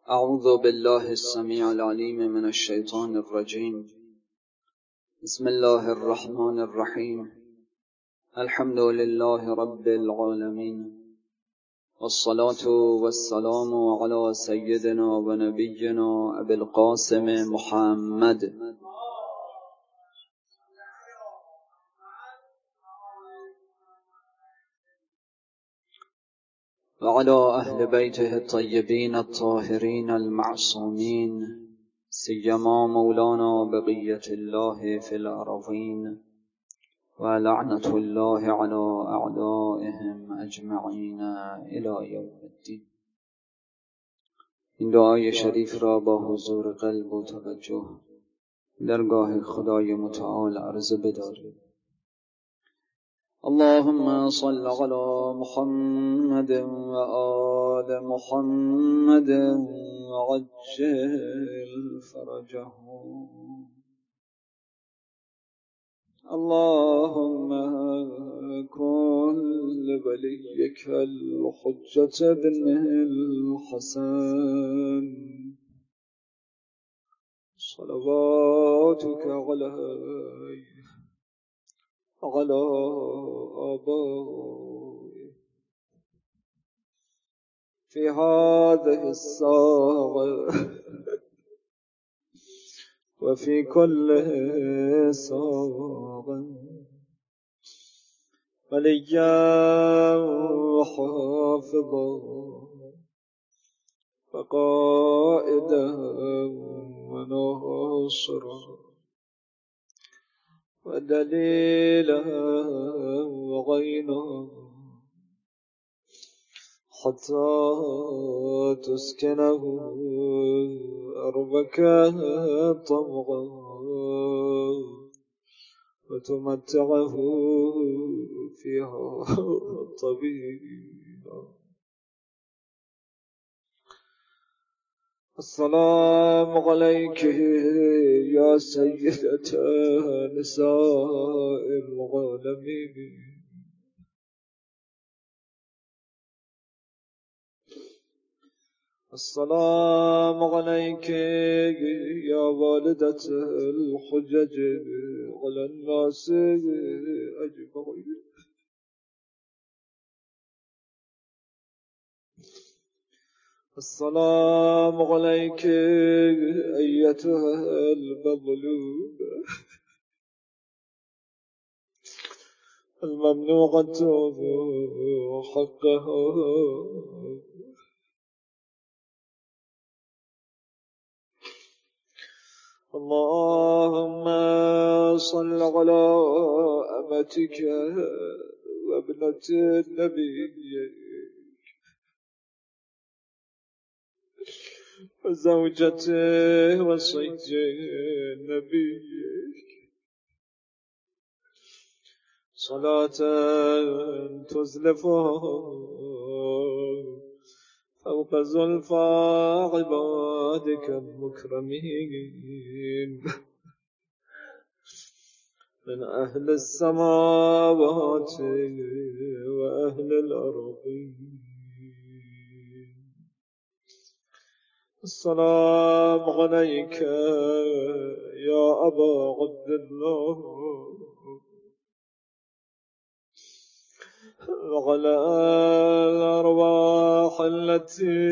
أعوذ بالله السميع العليم من الشيطان الرجيم. بسم الله الرحمن الرحيم. الحمد لله رب العالمين، والصلاة والسلام على سيدنا ونبينا أبي القاسم محمد وعلى أهل بيته الطيبين الطاهرين المعصومين، سيما مولانا بقية الله في الأرضين، ولعنة الله على أعدائهم أجمعين إلى يوم الدين. این دعای شریف را با حضور قلب و توجه درگاه خدای متعال عرضه بدارید. اللهم صل على محمد وآل محمد وعجل فرجهم. اللهم كن لوليك الحجة بن الحسن صلواتك عليه وعلى آبائه في هذه الساعة وفي كل ساعة وليا وحافظا وقائدا وناصرا ودليلا وغينا حتى تسكنه أرضك طوعا وتمتعه فيها طويلا. السلام عليك يا سيدة نساء العالمين. السلام عليك يا والدة الحجج على الناس أجمعين. السلام عليك أيتها المظلومة الممنوعة حقها. اللهم صل على أمتك وابنة نبيك وزوجته وصيت نبيك صلاة تزلفها فوق زلفى عبادك المكرمين من أهل السماوات وأهل الأرض. السلام عليك يا أبا عبد الله وعلى الأرواح التي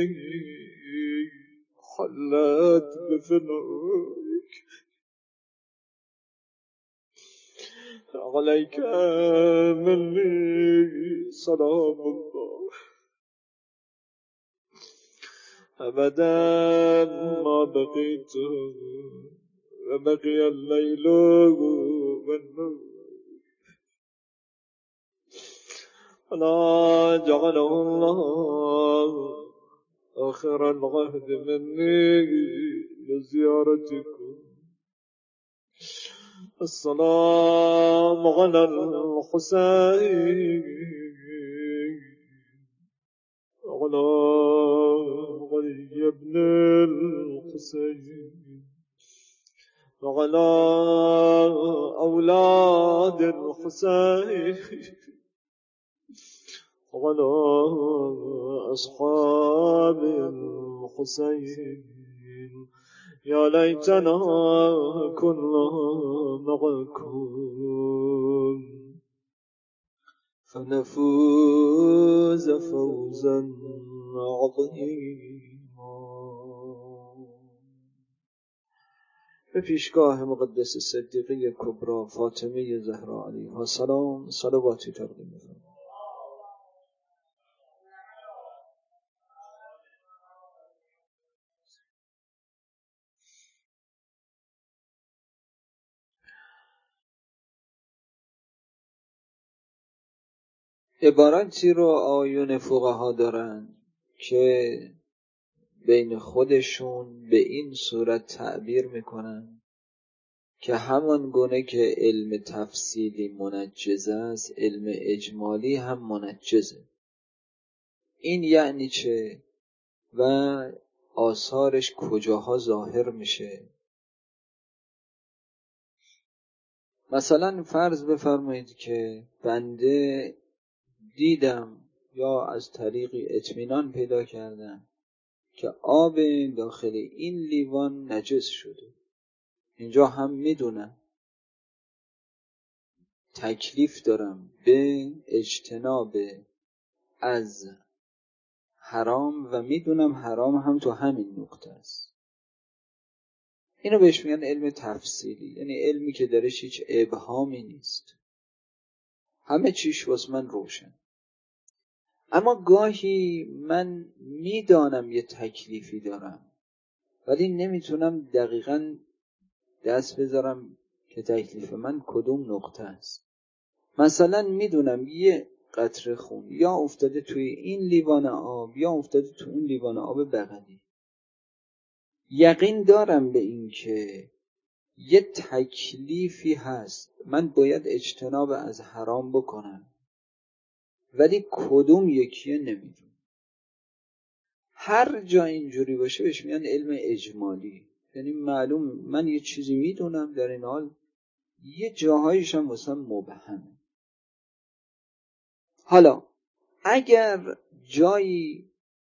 حلت بفنائك. عليك مني سلام الله أبدا ما بقيت وبقي الليل والنور، ولا جعله الله آخر العهد مني لزيارتكم. السلام على الحسين وعلى علي بن الحسين وعلى أولاد الحسين وعلى أصحاب حسین یا لیتنا كنا معكم فنفوز فوزا عظیما. به پیشگاه مقدس صدیقه کبری فاطمه زهرا علیها السلام صلواتی تقدیم می‌کنم. عبارتی رو آیون فقها دارن که بین خودشون به این صورت تعبیر میکنن که همان گونه که علم تفصیلی منجز است، علم اجمالی هم منجزه. این یعنی چه و آثارش کجاها ظاهر میشه؟ مثلا فرض بفرمایید که بنده دیدم یا از طریقی اطمینان پیدا کردم که آب داخل این لیوان نجس شده. اینجا هم میدونم تکلیف دارم به اجتناب از حرام و میدونم حرام هم تو همین نقطه است. اینو بهش میگن علم تفصیلی، یعنی علمی که درش هیچ ابهامی نیست، همه چیش واسه من روشن. اما گاهی من میدانم یه تکلیفی دارم ولی نمیتونم دقیقاً دست بذارم که تکلیف من کدوم نقطه است. مثلا میدونم یه قطره خون یا افتاده توی این لیوان آب یا افتاده توی اون لیوان آب بغلی. یقین دارم به این که یه تکلیفی هست، من باید اجتناب از حرام بکنم، ولی کدوم یکیه نمیدونم. هر جا اینجوری باشه بهش میگن علم اجمالی، یعنی معلوم من یه چیزی میدونم، در این حال یه جاهایش هم واسه مبهمه. حالا اگر جایی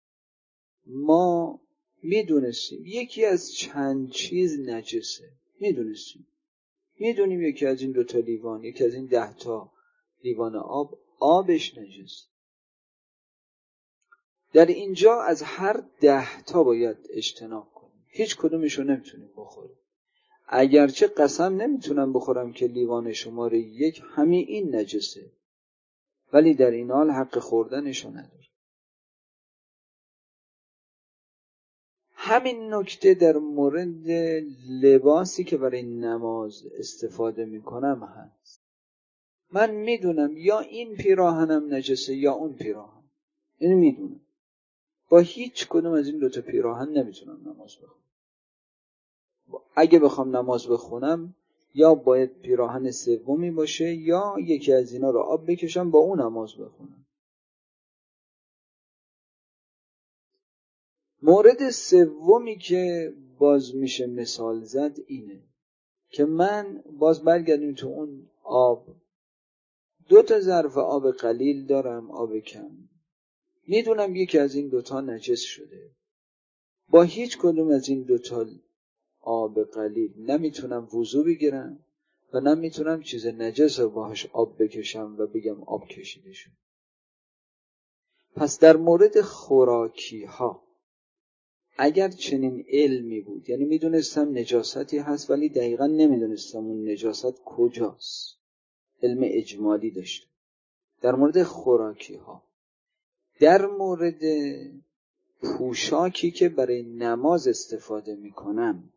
ما میدونستیم یکی از چند چیز نجسه، میدونیم یکی از این 2 لیوان، یکی از این 10 لیوان آبش نجس، در اینجا از هر 10 باید اجتناب کنیم، هیچ کدومشو نمیتونیم بخوریم. اگرچه قسم نمیتونم بخورم که لیوان شماره 1 همین این نجسه، ولی در این حال حق خوردنشو نداره. همین نکته در مورد لباسی که برای نماز استفاده میکنم هست. من میدونم یا این پیراهنم نجسه یا اون پیراهن، اینو میدونم، با هیچ کدوم از این 2 پیراهن نمیتونم نماز بخونم. اگه بخوام نماز بخونم یا باید پیراهن سومی باشه یا یکی از اینا رو آب بکشم با اون نماز بخونم. مورد سومی که باز میشه مثال زد اینه که من باز برگردیم تو اون آب، 2 ظرف آب قلیل دارم، آب کم. میدونم یکی از این 2 نجس شده، با هیچ کدوم از این 2 آب قلیل نمیتونم وضو بگیرم و نمیتونم چیز نجس رو باهاش آب بکشم و بگم آب کشیده شد. پس در مورد خوراکی ها اگر چنین علمی بود، یعنی میدونستم نجاستی هست ولی دقیقا نمیدونستم اون نجاست کجاست، علم اجمالی داشتم در مورد خوراکی ها. در مورد پوشاکی که برای نماز استفاده میکنم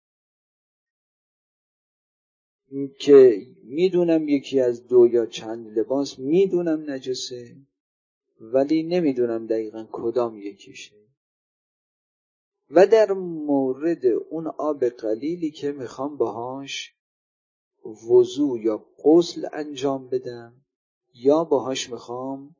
که میدونم یکی از 2 یا چند لباس میدونم نجسه ولی نمیدونم دقیقا کدام یکیشه. و در مورد اون آب قلیلی که میخوام باهاش وضو یا غسل انجام بدم یا باهاش میخوام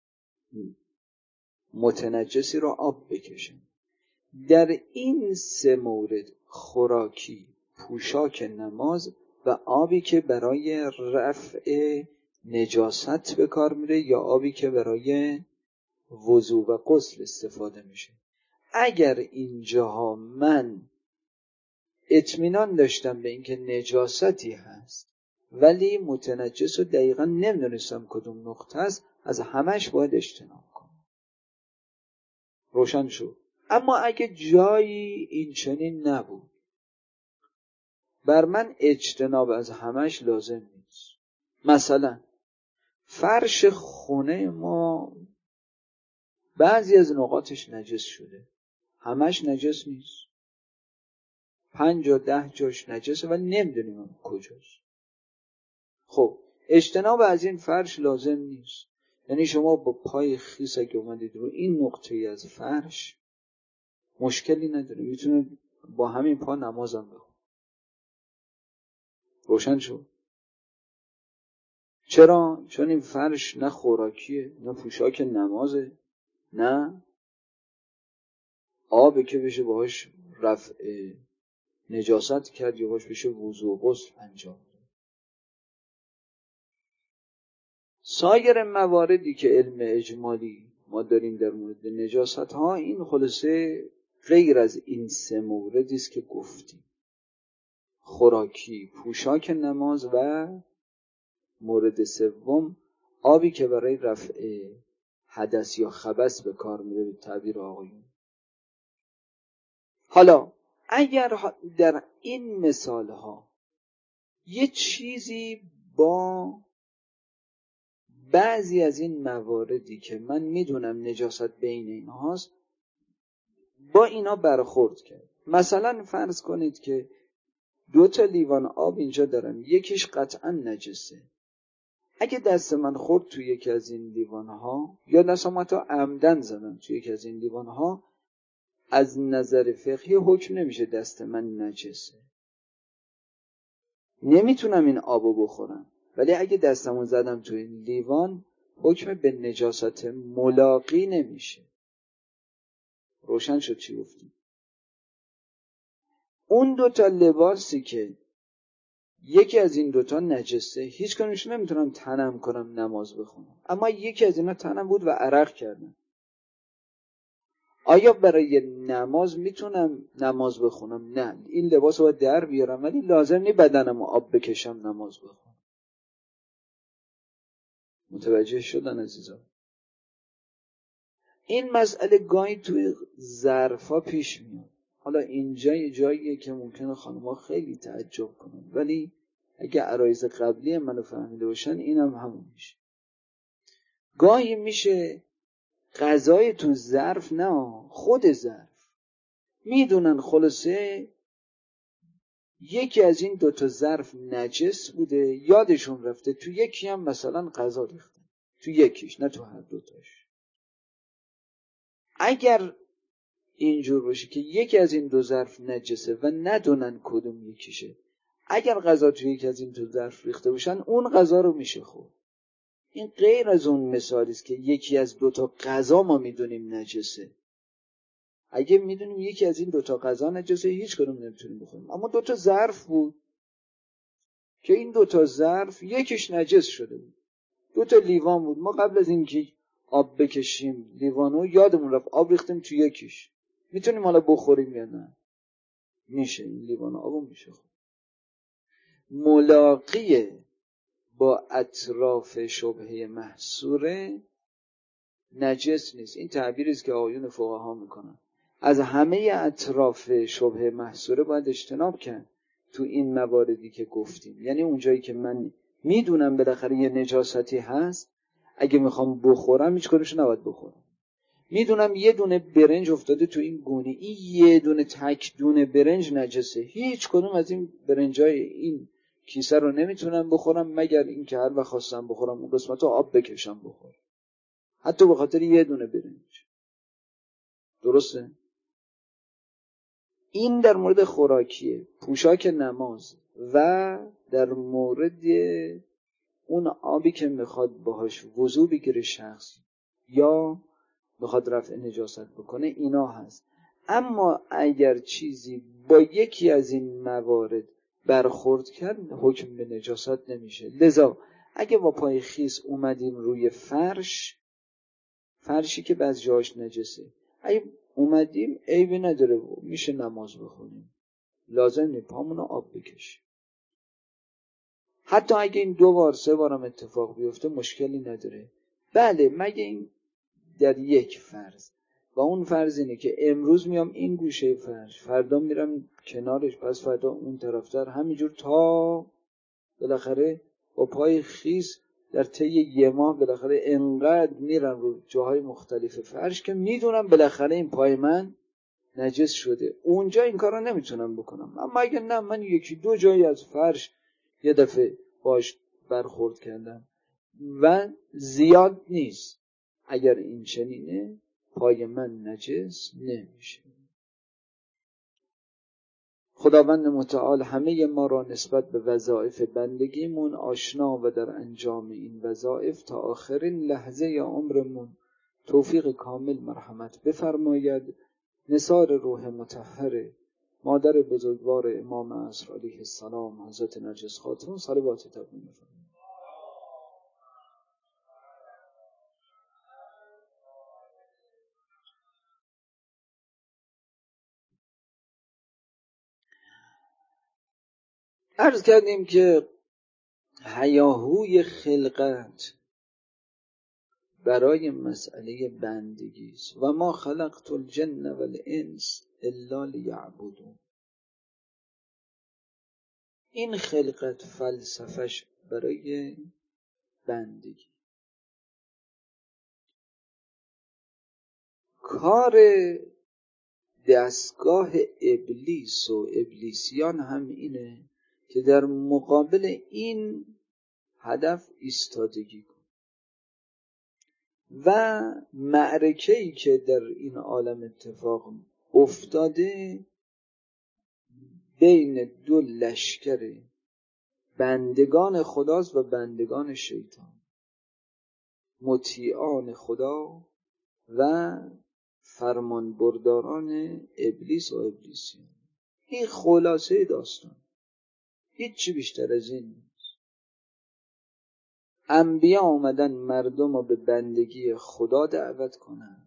متنجسی رو آب بکشم. در این 3 مورد، خوراکی، پوشاک نماز و آبی که برای رفع نجاست به کار میره یا آبی که برای وضو و غسل استفاده میشه، اگر اینجاها من اطمینان داشتم به اینکه نجاستی هست ولی متنجس و دقیقا نمیدونستم کدوم نقطه است، از همش باید اجتناب کنم. روشن شد. اما اگه جایی این چنین نبود، بر من اجتناب از همش لازم نیست. مثلا فرش خونه ما بعضی از نقاطش نجس شده، همش نجس نیست، 5 یا 10 جاش نجسه ولی نمیدونیم کجاست. خب اجتناب از این فرش لازم نیست. یعنی شما با پای خیس اگه اومدید رو این نقطه از فرش مشکلی نداره، میتونید با همین پا نمازم بخونید. روشن شد. چرا؟ چون این فرش نه خوراکیه، نه پوشاک نمازه، نه آبه که بشه باهاش رفع نجاست کرد یا باهاش بشه وضو و غسل انجام داد. سایر مواردی که علم اجمالی ما داریم در مورد نجاست ها، این خلاصه غیر از این 3 موردی است که گفتیم: خوراکی، پوشاک نماز و مورد 3 آبی که برای رفع حدث یا خبث به کار میره به تعبیر آقایون. حالا اگر در این مثال ها یه چیزی با بعضی از این مواردی که من میدونم نجاست بین اینهاست با اینا برخورد کرد، مثلا فرض کنید که 2 لیوان آب اینجا دارم، یکیش قطعا نجسه. اگه دست من خورد توی یکی از این لیوان ها یا دستم حتی عمدن زدم توی یکی از این لیوان ها، از نظر فقهی حکم نمیشه دست من نجسه، نمیتونم این آبو بخورم. ولی اگه دستمو زدم توی این لیوان، حکم به نجاست ملاقی نمیشه. روشن شد چی گفتیم؟ اون 2 لباسی که یکی از این 2 نجسه، هیچ کنونش نمیتونم تنم کنم نماز بخونم، اما یکی از اینا تنم بود و عرق کردم، آیا برای نماز میتونم نماز بخونم؟ نه، این لباس رو باید در بیارم، ولی لازم نی بدنم آب بکشم نماز بخونم. متوجه شدن عزیزان؟ این مسئله گاهی توی ظرفا پیش میاد. حالا اینجا یه جاییه که ممکنه خانم‌ها خیلی تعجب کنن، ولی اگه عرایض قبلی منو فهمیده باشن اینم همون میشه. گاهی میشه غذای تو ظرف، نه خود ظرف، میدونن خلاصه یکی از این 2 ظرف نجس بوده، یادشون رفته، تو یکی هم مثلا غذا ریختن، تو یکیش، نه تو هر 2 تاش. اگر اینجور باشه که یکی از این 2 ظرف نجسه و ندونن کدوم یکیشه، اگر غذا توی یکی از این 2 ظرف ریخته باشن، اون غذا رو میشه خورد. این غیر از اون مثالی است که یکی از 2 غذا ما میدونیم نجسه. اگه میدونیم یکی از این 2 غذا نجسه، هیچ کدوم نمیتونیم بخوریم. اما 2 ظرف بود که این 2 ظرف یکیش نجس شده بود. 2 لیوان بود، ما قبل از اینکه آب بکشیم لیوانو یادمون رفت آب ریختیم تو یکیش، میتونیم حالا بخوریم یا نه؟ میشه، این لیوان آبو میشه خورد. ملاقی با اطراف شبهه محصوره نجس نیست. این تعبیری است که آقایون فقها میکنن. از همه اطراف شبهه محصوره باید اجتناب کرد تو این مواردی که گفتیم. یعنی اونجایی که من میدونم بالاخره یه نجاستی هست، اگه میخوام بخورم هیچ کدومش نباید بخورم. میدونم یه دونه برنج افتاده تو این گونه، این یه دونه تک دونه برنج نجسه، هیچ کدوم از این برنجای این کیسه رو نمیتونم بخورم مگر این که هر وقت خواستم بخورم اون قسمت رو آب بکشم بخورم، حتی به خاطر یه دونه برنج. درسته؟ این در مورد خوراکیه، پوشاک نماز و در مورد اون آبی که میخواد باهاش وضو بگیره شخص یا میخواد رفع نجاست بکنه، اینا هست. اما اگر چیزی با یکی از این موارد برخورد کرد، حکم به نجاست نمیشه. لذا اگه با پای خیس اومدیم روی فرشی که بعض جاش نجسه، اگه اومدیم عیبی نداره، میشه نماز بخونیم، لازم نیست پامونو آب بکشیم. حتی اگه این 2 بار 3 بارم اتفاق بیفته مشکلی نداره. بله مگه این در یک فرض، و اون فرض اینه که امروز میام این گوشه فرش، فردا میرم کنارش، پس فردا اون طرفتر، همینجور تا بالاخره با پای خیس در طی 1 ماه بالاخره انقدر میرم رو جاهای مختلف فرش که میدونم بالاخره این پای من نجس شده. اونجا این کار رو نمیتونم بکنم. اما اگه نه، من 1-2 جایی از فرش یه دفعه باش برخورد کردم و زیاد نیست، اگر این چنینه پای من نجس نمیشه. خداوند متعال همه ما را نسبت به وظایف بندگیمون آشنا و در انجام این وظایف تا آخرین لحظه یا عمرمون توفیق کامل مرحمت بفرماید. نثار روح مطهر مادر بزرگوار امام عصر علیه السلام حضرت نرجس خاتون صلوات تقدیم بفرمایید. عرض کردیم که هیاهوی خلقت برای مسئله بندگی است. و ما خلقت الجن والانس الا لیعبدون. این خلقت فلسفش برای بندگی. کار دستگاه ابلیس و ابلیسیان هم اینه که در مقابل این هدف ایستادگی کن و معرکه‌ای که در این عالم اتفاق افتاده بین 2 لشکر بندگان خداست و بندگان شیطان، مطیعان خدا و فرمانبرداران ابلیس و ابلیسیان. این خلاصه داستان، هیچی بیشتر از این نیست. انبیا آمدن مردم رو به بندگی خدا دعوت کنن،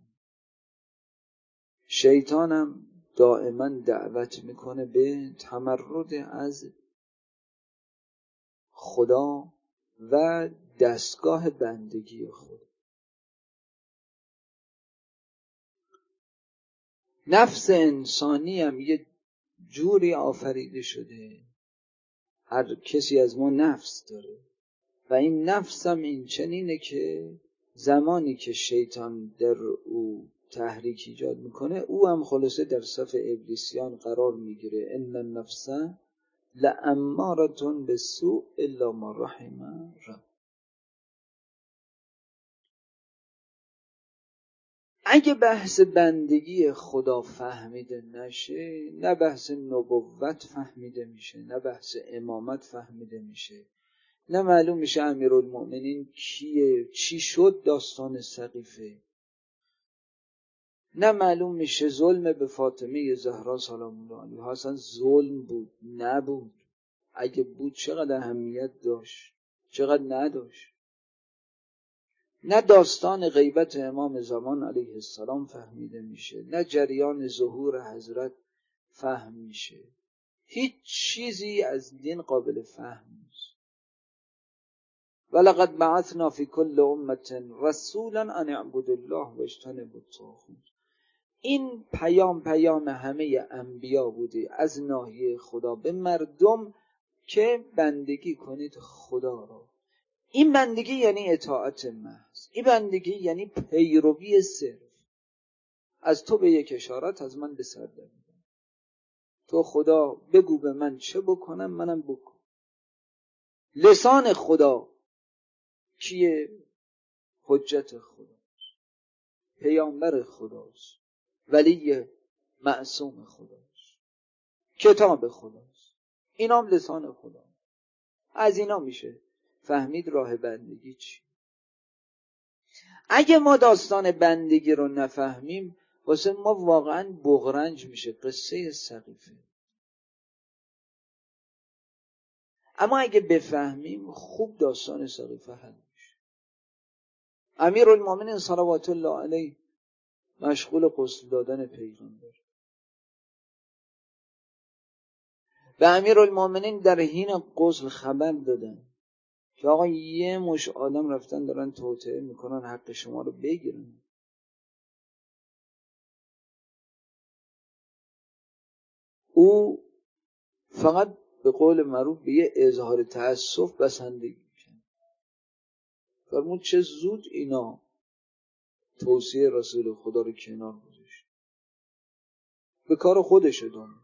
شیطانم دائما دعوت میکنه به تمرد از خدا و دستگاه بندگی خدا. نفس انسانی هم یه جوری آفریده شده، هر کسی از ما نفس داره و این نفس هم این چنینه که زمانی که شیطان در او تحریک ایجاد میکنه او هم خلاصه در صف ابلیسیان قرار میگیره. ان النفس لاماره بالسوء الا ما رحم رب. اگه بحث بندگی خدا فهمیده نشه، نه بحث نبوت فهمیده میشه، نه بحث امامت فهمیده میشه، نه معلوم میشه امیرالمؤمنین کیه، چی شد داستان سقیفه، نه معلوم میشه ظلم به فاطمه زهرا سلام الله علیها اصلا ظلم بود نبود، اگه بود چقدر اهمیت داشت چقدر نداشت، نه داستان غیبت امام زمان علیه السلام فهمیده میشه، نه جریان ظهور حضرت فهم میشه. هیچ چیزی از دین قابل فهم نیست. ولقد بعثنا فی کل امة رسولا ان اعبدوا الله واجتنبوا الطاغوت. این پیام همه انبیا بوده از ناحیه خدا به مردم که بندگی کنید خدا را. این بندگی یعنی اطاعت محض، این بندگی یعنی پیروی صرف. از تو به یک اشارت از من به سر دویدم، تو خدا بگو به من چه بکنم منم بکن. لسان خدا کیه؟ حجت خداست، پیامبر خداست، ولی معصوم خداست، کتاب خداست. اینا هم لسان خدا. از اینا میشه فهمید راه بندگی چی. اگه ما داستان بندگی رو نفهمیم واسه ما واقعا بغرنج میشه قصه سقیفه. اما اگه بفهمیم خوب داستان سقیفه حل میشه. امیرالمومنین صلوات الله علیه مشغول غسل دادن پیغمبر. به امیرالمومنین در حین غسل خبر دادن که آقا یه مش آدم رفتن دارن توطئه میکنن حق شما رو بگیرن. او فقط به قول معروف به یه اظهار تأسف بسندگی کرد. فرمود چه زود اینا توصیه رسول خدا رو کنار گذاشت، به کار خودش ادامه.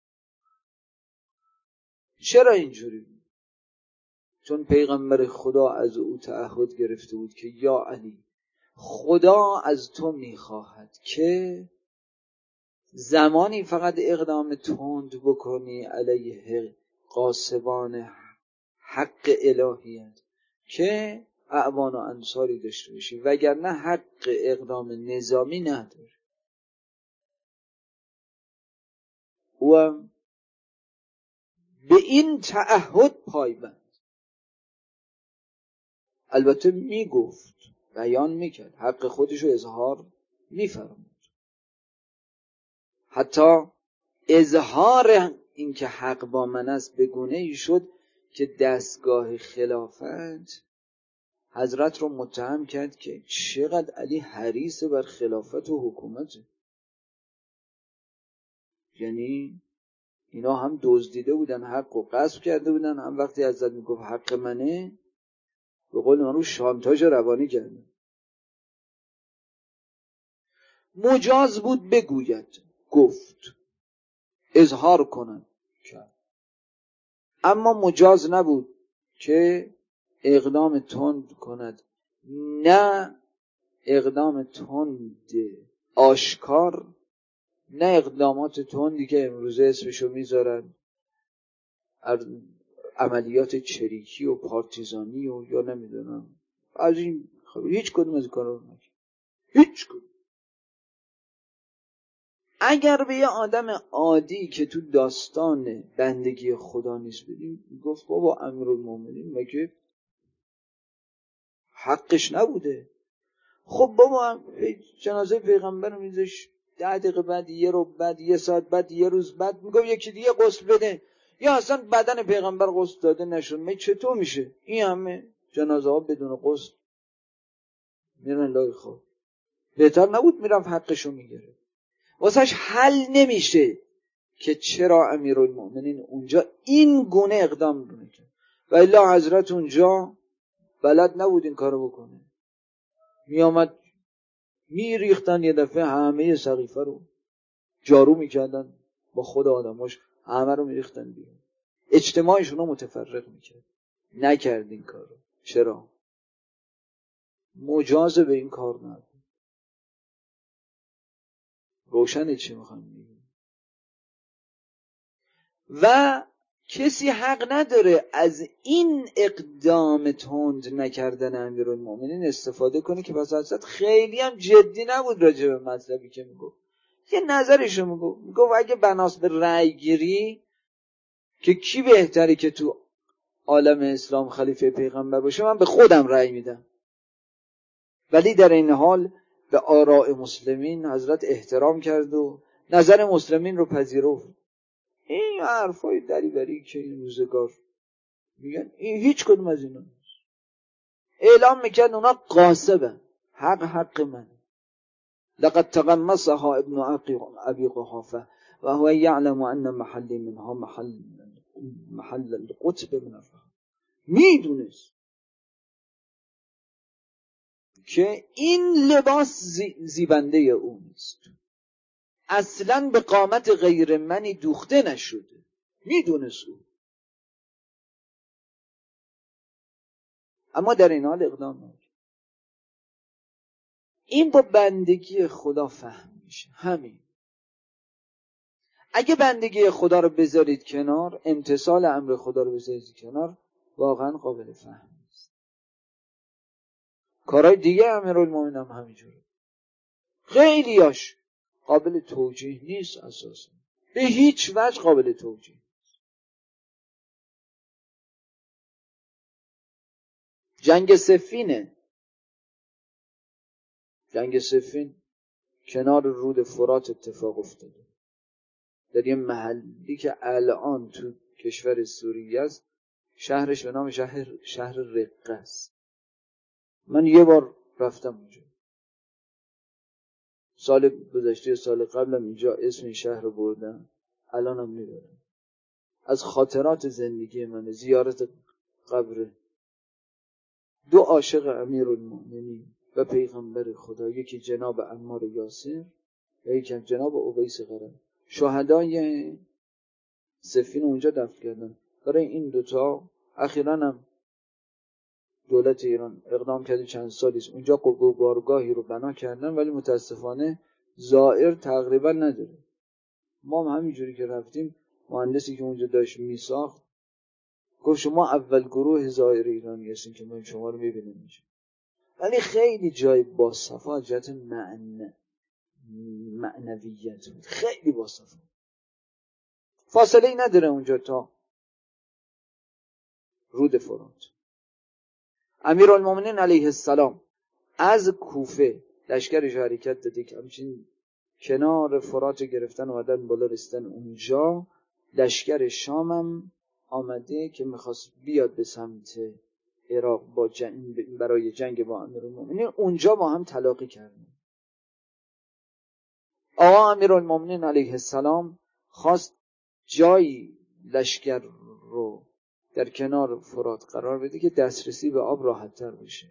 چرا اینجوری بود؟ چون پیغمبر خدا از او تعهد گرفته بود که یا علی، خدا از تو میخواهد که زمانی فقط اقدام تند بکنی علیه غاصبان حق الهیت که اعوان و انصاری داشته باشی، وگرنه حق اقدام نظامی نداری. و به این تعهد پایبند. البته میگفت، بیان میکرد، حق خودشو اظهار میفرمود. حتی اظهار این که حق با من است به گونه ای شد که دستگاه خلافت حضرت رو متهم کرد که چقدر علی حریص بر خلافت و حکومت. یعنی اینا هم دزدیده بودن، حق و غصب کرده بودن، هم وقتی حضرت میگفت حق منه به قول من رو شانتاژ روانی کرده. مجاز بود بگوید، گفت، اظهار کنند کرد، اما مجاز نبود که اقدام تند کند. نه اقدام تند آشکار، نه اقدامات تندی که امروزه اسمشو میذارن عملیات چریکی و پارتیزانی و یا نمیدونم از این هیچ کدوم از کارا رو نکرد. هیچ کدوم. اگر به یه آدم عادی که تو داستان بندگی خدا نیست بدیم، گفت بابا امیرالمومنین مگه حقش نبوده؟ خب بابا جنازه پیغمبر رو میذاش 10 دقیقه بعد، یه رو بعد، یه ساعت بعد، یه روز بعد میگم یکی دیگه غسل بده، یا اصلا بدن پیغمبر غسل داده نشد، می چطور میشه این همه جنازه ها بدون غسل میرن لای خاک؟ بهتر نبود میرفت حقشو میگیره؟ واسهش حل نمیشه که چرا امیرالمومنین اونجا این گونه اقدام میکنه. و الا حضرت اونجا بلد نبود این کارو بکنه، میامد میریختن یه دفعه همه سقیفه رو جارو میکردن، با خود آدماش همه رو میریختن بیرون، اجتماعشون رو متفرق میکرد. نکرد این کار رو. چرا؟ مجاز به این کار نبود. روشنه چی میخوام بگم؟ و کسی حق نداره از این اقدام تند نکردن امیرالمومنین استفاده کنه که پس حضرت خیلی هم جدی نبود راجع به مطلبی که میگفت. یه نظرشو میگفت اگه بناس به رأی گیری که کی بهتری که تو عالم اسلام خلیفه پیغمبر باشه، من به خودم رأی میدم، ولی در این حال به آراء مسلمین حضرت احترام کرد و نظر مسلمین رو پذیرفت. این حرفای دریوری که این روزگار میگن، این هیچ کدوم از اینا نیست. اعلام میکرد اونا قاصبن، حق من. لقد تغمسها ابن ابي قحافه و هو يعلم ان محلی منها محل القطب من الرحم. میدونست که این لباس زیبنده او نیست، اصلا به قامت غیر منی دوخته نشده، میدونست او، اما در این حال اقدام نکرد. این با بندگی خدا فهم میشه. همین اگه بندگی خدا رو بذارید کنار، امتثال امر خدا رو بذارید کنار، واقعا قابل فهم نیست. کارهای دیگه امیرالمومنین هم همینجوره، خیلیاش قابل توجیه نیست، اساسا به هیچ وجه قابل توجیه. جنگ صفین کنار رود فرات اتفاق افتاده، در یه محلی که الان تو کشور سوریه است، شهرش به نام شهر رقه است. من یه بار رفتم اونجا، سال گذشته سال قبلم اینجا اسم این شهر رو بردم، الانم میبرم. از خاطرات زندگی من زیارت قبر دو عاشق امیرالمؤمنین و پیغمبر خدا، یکی جناب عمار یاسر و یکی جناب اویس قرنی، شهدای صفین اونجا دفن کردن. برای این دوتا اخیراً هم دولت ایران اقدام کرده، چند سالی است اونجا قبرگاهی رو بنا کردن، ولی متاسفانه زائر تقریبا نداره. ما هم همینجوری که رفتیم، مهندسی که اونجا داشت میساخت گفت شما اول گروه زائر ایرانی هستین که ما شما رو میبینیم اینجا. ولی خیلی جای با صفا، جهت معنویت بود، خیلی با صفا. فاصله ای نداره اونجا تا رود فرات. امیرالمومنین علیه السلام از کوفه لشکرش حرکت داده که همچین کنار فرات گرفتن اومدن بالا رسیدن اونجا. لشکر شامم آمده که میخواست بیاد به سمت عراق برای جنگ با امیرالمومنین. اونجا با هم تلاقی کردن. آقا امیرالمومنین علیه السلام خواست جایی لشکر رو در کنار فرات قرار بده که دسترسی به آب راحت تر بشه.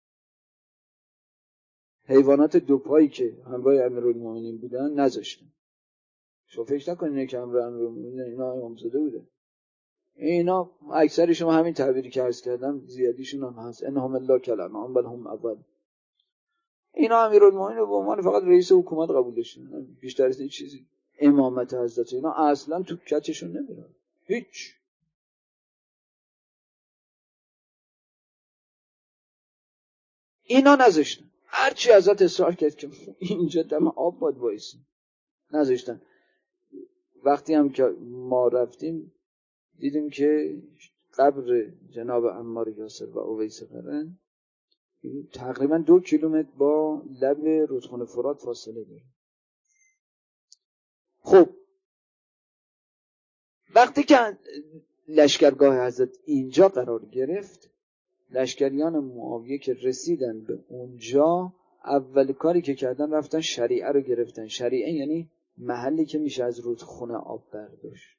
حیوانات دوپایی که همراه امیرالمومنین بودن نذاشتن. شما فکر نکنین که همراه امیرالمومنین اینا امامزاده بوده. اینا اکثرشون همین تعبیری که عرض کردم، زیادیشون هم هست، انهم الله کلمه بل هم اول. اینا امیرالمومنین رو به عنوان فقط رئیس حکومت قبول داشتن، بیشتر از این چیزی امامت حضرت اینا اصلا تو کچشون نمیرن، هیچ. اینا نذاشتن. هرچی ازت اصرار کرد که اینجا دم آب باید وایسی، نذاشتن. وقتی هم که ما رفتیم دیدیم که قبر جناب عمار یاسر و اویس قرنی تقریبا 2 کیلومتر با لب رودخانه فرات فاصله داره. خب وقتی که لشکرگاه حضرت اینجا قرار گرفت، لشکریان معاویه که رسیدن به اونجا، اول کاری که کردن رفتن شریعه رو گرفتن. شریعه یعنی محلی که میشه از رودخانه آب برداشت.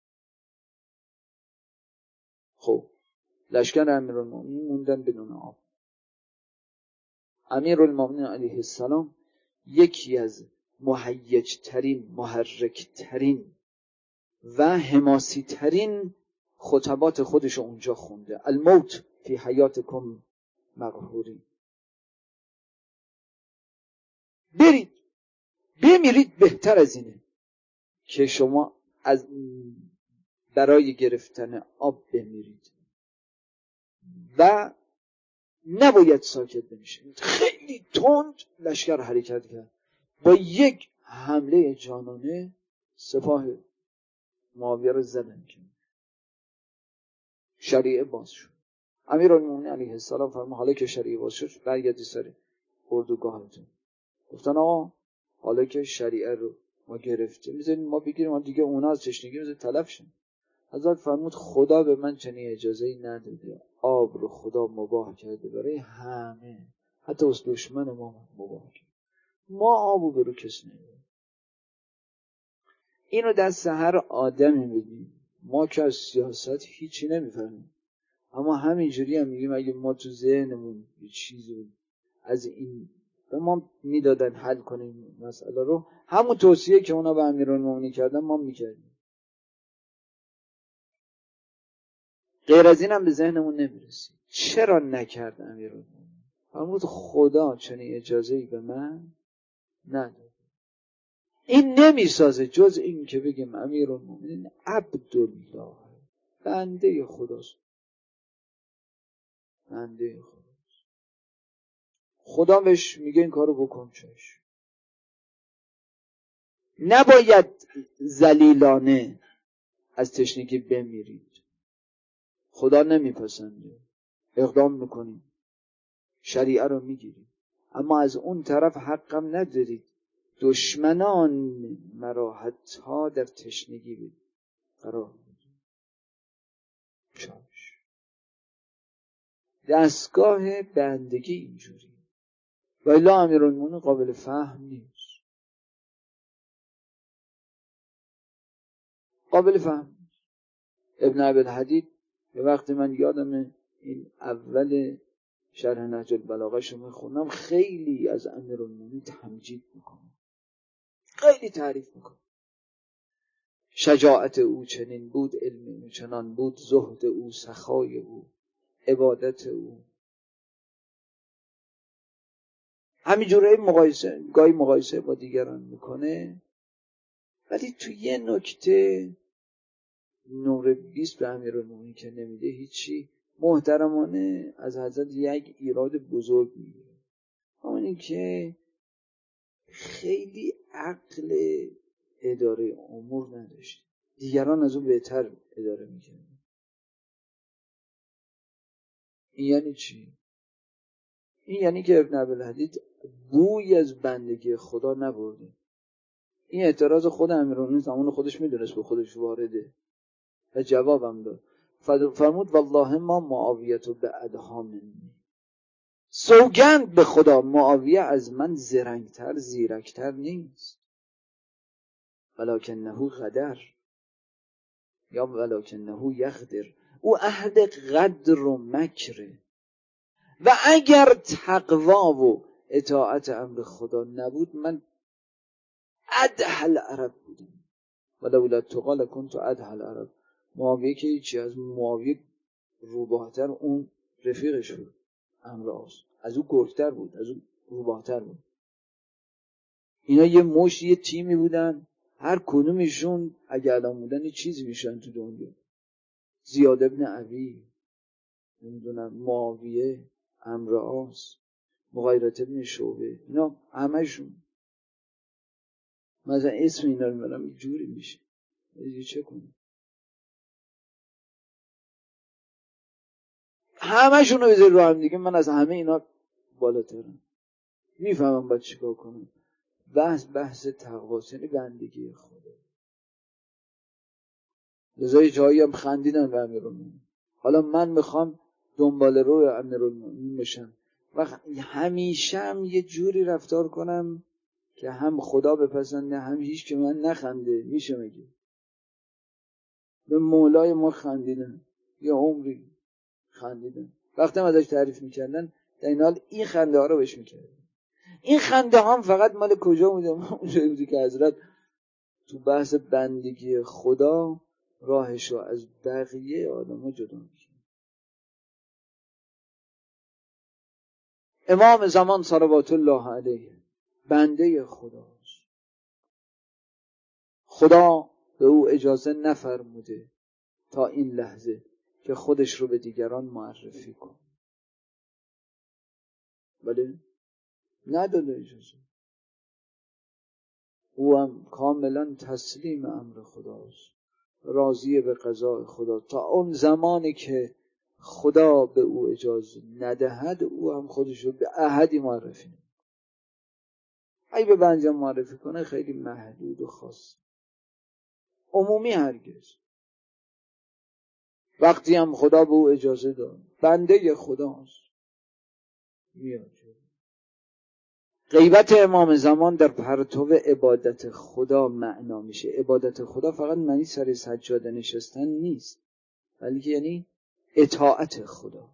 خب لشکر امیرالمومنین موندن بدون آب. امیرالمومنین علیه السلام یکی از مهیج‌ترین، محرک‌ترین و حماسی‌ترین خطبات خودش اونجا خونده. الموت فی حیاتکم مقهورین. برید بمیرید بهتر از اینه که شما از برای گرفتن آب بمیرید و نباید ساکت بنشینید. خیلی تند لشکر حرکت کرد، با یک حمله جانانه سپاه معاویه رو زدن که شریعه باز شد. امیرالمومنین علیه السلام فرمود حالا که شریعه باز شد برگردید سر اردوگاهتون. گفتن آقا حالا که شریعه رو ما گرفتیم بذارید ما بگیریم، دیگه اونا از تشنگی بذارید تلف شن. حضرت فرمود خدا به من چنین اجازه‌ای نداده. آب رو خدا مباح کرده برای همه، حتی از دشمن ما مباح کرده. ما آبو برو کسی نمیده. اینو دست هر آدمی بدیم. ما که از سیاست هیچی نمیفهمیم، اما همینجوری هم میگیم اگه ما تو ذهنمون یه چیزی از این به ما میدادن حل کنیم مسئله رو، همون توصیه که اونا به امیرالمومنین کردن ما میکردیم. غیر از این هم به ذهنمون نمیرسید. چرا نکرد امیرالمومنین؟ فرمود خدا چنین اجازه‌ای به من نداد. این نمیسازه جز این که بگیم امیرالمومنین عبدالله، بنده خداست، بنده خداست. خدا بهش میگه این کارو بکن چش. نباید ذلیلانه از تشنگی بمیرید. خدا نمیپسنده. اقدام میکنید، شریعه رو میگیرید، اما از اون طرف حقم ندارید دشمنان مرا حتی در تشنگی قرار میدن. چاش دستگاه بندگی اینجوری و الا امیرالمومنین قابل فهم نیست. قابل فهم نیست. ابن عبدالحدید یه وقتی من یادم این اول شرح نهج البلاغه شما خوندم خیلی از امیرالمومنین تمجید میکنه، خیلی تعریف میکنه. شجاعت او چنین بود، علم او چنان بود، زهد او، سخای او، عبادت او. همینجوره گاهی مقایسه با دیگران میکنه، ولی تو یه نکته نمره 20 به امیرالمومنین که نمیده هیچی، محترمانه از حضرت یک ایراد بزرگ میگیره، اون این که خیلی عقل اداره امور نداشت، دیگران از اون بهتر اداره میکنه. این یعنی چی؟ این یعنی که ابن عبدالحدید بوی از بندگی خدا نبرده. این اعتراض خود امیرالمومنین زمان خودش میدونست به خودش وارده و جوابم داد. فرمود والله ما معاویتو به ادها منی، سوگند به خدا معاویه از من زرنگتر زیرکتر نیست، ولکنه غدر یا ولکنه یغدر، او اهل قدر و مکره و اگر تقوا و اطاعت امر خدا نبود من ادهل العرب بودم، ولولا التقی لکنت ادهل العرب. معاویه که هیچی، از معاویه روباهتر اون رفیقش بود امراض، از اون گرگتر بود، از اون روباهتر بود. اینا یه مشت یه تیمی بودن، هر کدومشون اگه الان بودن یه چیزی میشن تو دنیا. زیاد ابن عوی، نمیدونم معاویه، امراض، مغیرة ابن شعبه، اینا همشون، مثلا اسم اینا رو میبرم یه جوری میشه یه چه کنیم، همشون رو بذاری رو هم دیگه، من از همه اینا بالاترم، میفهمم باید چیکار کنم. بحث تقواست، یعنی بندگی خدا. لذا جایی هم خندیدن به امیرالمومنین. حالا من میخوام دنبال رو امیرالمومنین بشم و همیشه هم یه جوری رفتار کنم که هم خدا بپسنده هم هیچ که من نخنده. میشه مگه؟ به مولای ما خندیدن، یه عمری خندیدن، وقتی هم ازش تعریف میکردن در این حال این خنده ها رو بهش میکردن. این خنده ها هم فقط مال کجا بوده؟ اونجایی بودی که حضرت تو بحث بندگی خدا راهشو از بقیه آدم ها جدا میکنه. امام زمان صلوات الله علیه بنده خداست. خدا به او اجازه نفرموده تا این لحظه که خودش رو به دیگران معرفی کنه، ولی نداده اجازه. او هم کاملا تسلیم امر خداست، راضی به قضای خدا تا اون زمانی که خدا به او اجازه ندهد او هم خودش رو به احدی معرفی نمی‌کنه. اگه به بنده معرفی کنه خیلی محدود و خاص، عمومی هرگز. وقتی هم خدا به او اجازه داد بنده خداست میاد. غیبت امام زمان در پرتو عبادت خدا معنا میشه. عبادت خدا فقط معنی سر سجاده نشستن نیست، بلکه یعنی اطاعت خدا.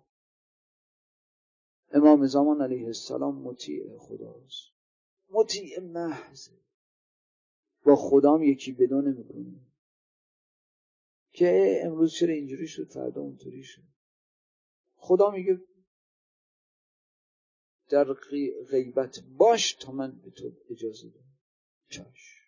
امام زمان علیه السلام مطیع خداست، مطیع محض، با خدام یکی بدو نمیکنه که امروز چرا اینجوری شد فردا اونطوری شد. خدا میگه در غیبت باش تا من به تو اجازه دارم. چاش.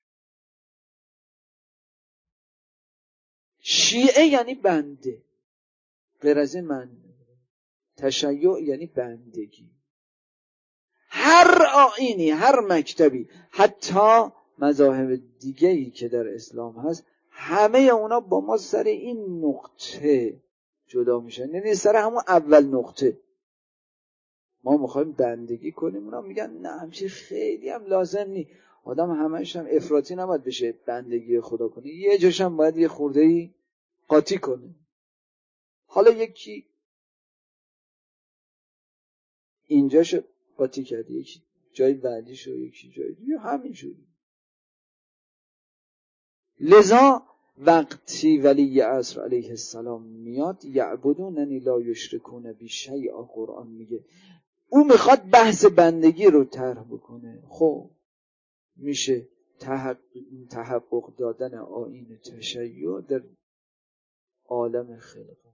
شیعه یعنی بنده، غیر از این من. تشیع یعنی بندگی. هر آیینی، هر مکتبی، حتی مذاهب دیگه‌ای که در اسلام هست، همه اونا با ما سر این نقطه جدا میشن، یعنی سر همون اول نقطه. ما میخوایم بندگی کنیم، اونا میگن نه همچین خیلی هم لازم نی، آدم همش هم افراطی نباید بشه بندگی خدا کنه، یه جاش هم باید یه خورده‌ای قاطی کنه. حالا یکی اینجاشو قاطی کرده، یکی جای بعدیشو، یکی جای دیگه، همینجوری. لذا وقتی ولی عصر علیه السلام میاد یعبدوننی لا یشرکون بی شیئا، قرآن میگه او میخواد بحث بندگی رو طرح بکنه. خب میشه تحقق دادن آیین تشیع در عالم خلقت،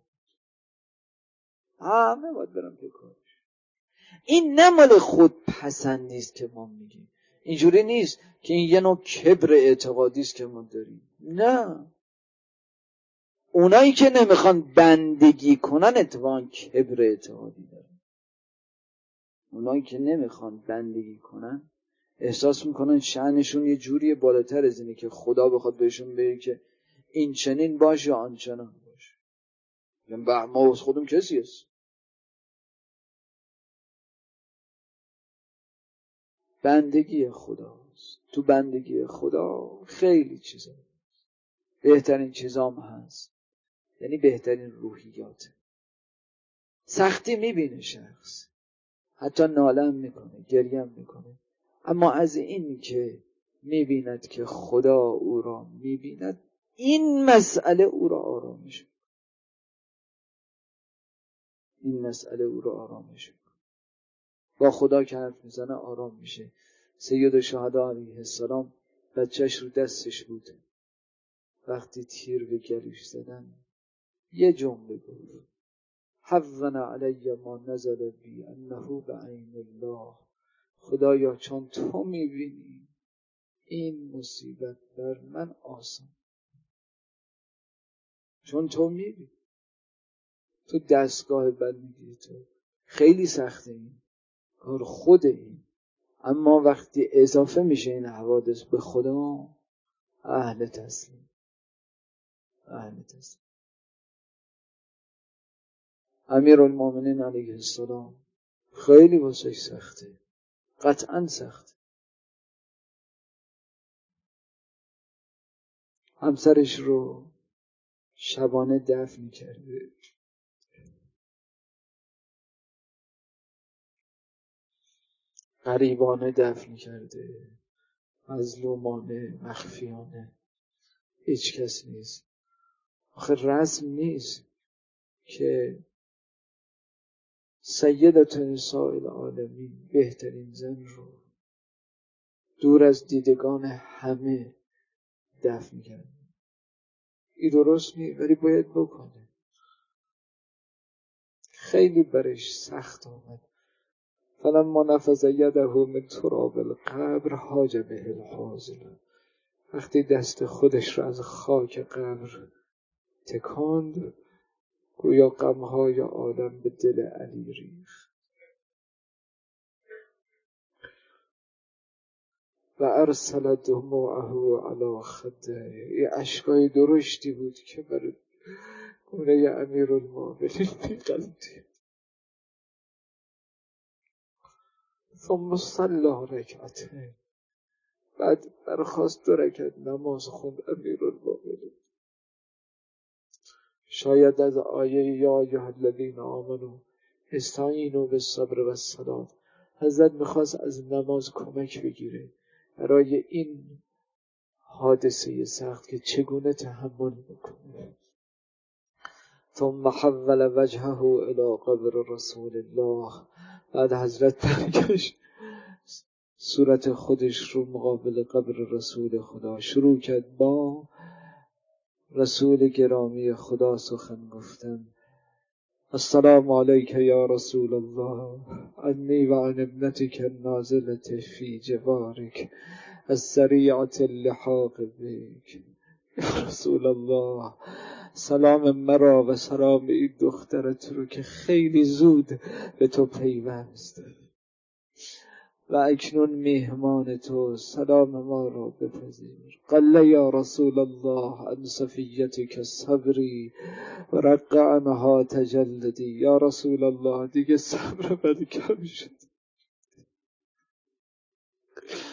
همه باید برم به کارش. این نه مال خود پسندی است که ما میگیم، اینجوری نیست که این یه نوع کبر اعتقادی است که ما داریم. نه، اونایی که نمیخوان بندگی کنن اتفاقا کبر اعتقادی دارن. اونایی که نمیخوان بندگی کنن احساس میکنن شأنشون یه جوری بالاتر از اینه که خدا بخواد بهشون بگه که این چنین باشه یا آنچنان باشه. یعنی ما از خودم کسی هست؟ بندگی خداست. تو بندگی خدا خیلی چیزا، بهترین چیزام هست، یعنی بهترین روحیات. سختی میبینه شخص، حتی ناله هم میکنه، گریه هم میکنه، اما از این که میبیند که خدا او را میبیند، این مسئله او را آرامش میکنه. این مسئله او را آرامش میکنه. با خدا که حرف میزنه آرام میشه. سید الشهدا علیه السلام بچهش رو دستش بود، وقتی تیر به گلوش زدن یه جمله گفت: هون علی ما نزل بی انه بعین الله. خدایا چون تو میبینی این مصیبت بر من آسان، چون تو میبینی، تو دستگاه بندگی تو خیلی سخته، این کار خوده این، اما وقتی اضافه میشه این حوادث به خدا، اهل تسلیم. امیرالمومنین علیه السلام خیلی واسش سخته، قطعا سخته. همسرش رو شبانه دفن کرده، غریبانه دفن کرده، مظلومانه، مخفیانه، هیچ کس نیست. آخه رسم نیست که سیدت نساء العالمین، بهترین زن رو دور از دیدگان همه دفن کرده. این درست نیست، ولی باید بکنه. خیلی برش سخت آمد. فلما نفذ یده من تراب القبر حاج به الحاضر. وقتی دست خودش را از خاک قبر تکاند، گویا غمهای عالم به دل علی ریخت. و ارسل دموعه علی خده. یه اشکای درشتی بود که بر گونه امیرالمومنین می‌غلتید. ثم صلی رکعتین. بعد برخواست 2 رکعت نماز خوند امیرالمومنین. شاید از آیه یا ایها الذین آمنوا استعینوا بالصبر والصلاة حضرت میخواست از نماز کمک بگیره برای این حادثه سخت که چگونه تحمل بکنه. ثم حول وجهه الى قبر رسول الله. بعد حضرت برگشت صورت خودش رو مقابل قبر رسول خدا شروع کرد با رسول گرامی خدا سخن گفتن. السلام علیک یا رسول الله، انی و عن ابنتک النازلة فی جوارک السریعة اللحاق بک. یا رسول الله، سلام مرا و سلام این دخترت رو که خیلی زود به تو پیوست و اکنون میهمان تو، سلام ما را بپذیر. قل یا رسول الله عن صفیتک صبری و رق عنها تجلدی. یا رسول الله دیگه صبر من کم شد،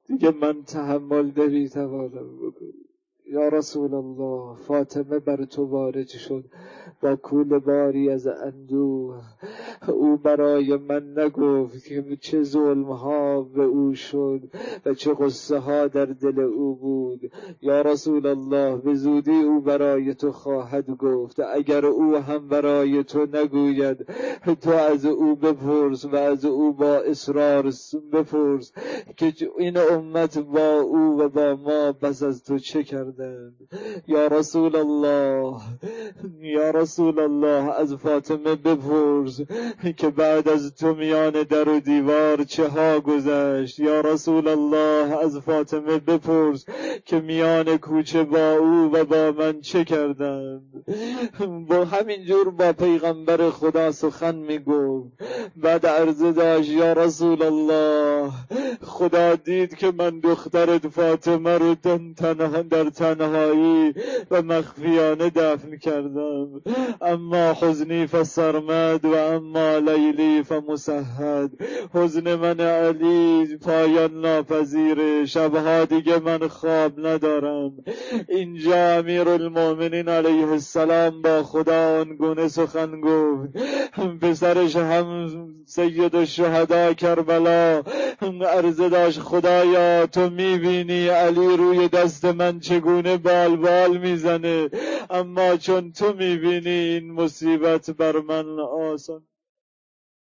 دیگه من تحمل نمیتوانم بکنم. یا رسول الله، فاطمه بر تو وارد شد با کول باری از اندوه. او برای من نگفت که چه ظلمها به او شد و چه غصه ها در دل او بود. یا رسول الله، به زودی او برای تو خواهد گفت. اگر او هم برای تو نگوید، تو از او بپرس و از او با اصرار بپرس که این امت با او و با ما بس از تو چه کردند. یا رسول الله، یا رسول الله، از فاطمه بپرس که بعد از تو میان در و دیوار چه ها گذشت. یا رسول الله، از فاطمه بپرس که میان کوچه با او و با من چه کردند. با همینجور با پیغمبر خدا سخن میگفت. بعد عرضه داشت یا رسول الله، خدا دید که من دخترت فاطمه رو در تنهایی و مخفیانه دفن کردم. اما حزنی فسرمد و اما لیلی فمسهد. حزن من علی پایان ناپذیره، شبها دیگه من خواب ندارم. اینجا امیرالمؤمنین علیه السلام با خدا آنگونه سخن گفت. پسرش هم سید الشهدا کربلا عرضه داشت خدایا تو میبینی علی روی دست من چگونه بال بال میزنه، اما چون تو میبینی این مصیبت بر من آسان.